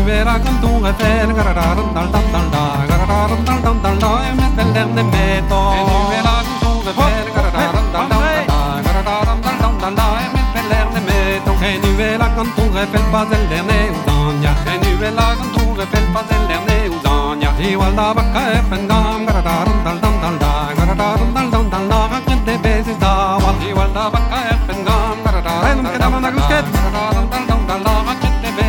nuela con tu refel, garararam dal dal dal da, garararam dal dal dal da, e me del der ne meto. E nuela con tu refel, garararam dal dal dal da, garararam dal dal dal da, e me del der ne meto. E nuela con tu refel, pas del der ne udania. E nuela con tu refel, pas del der ne udania. Igual da bacca e pendam, garararam dal dal dal da.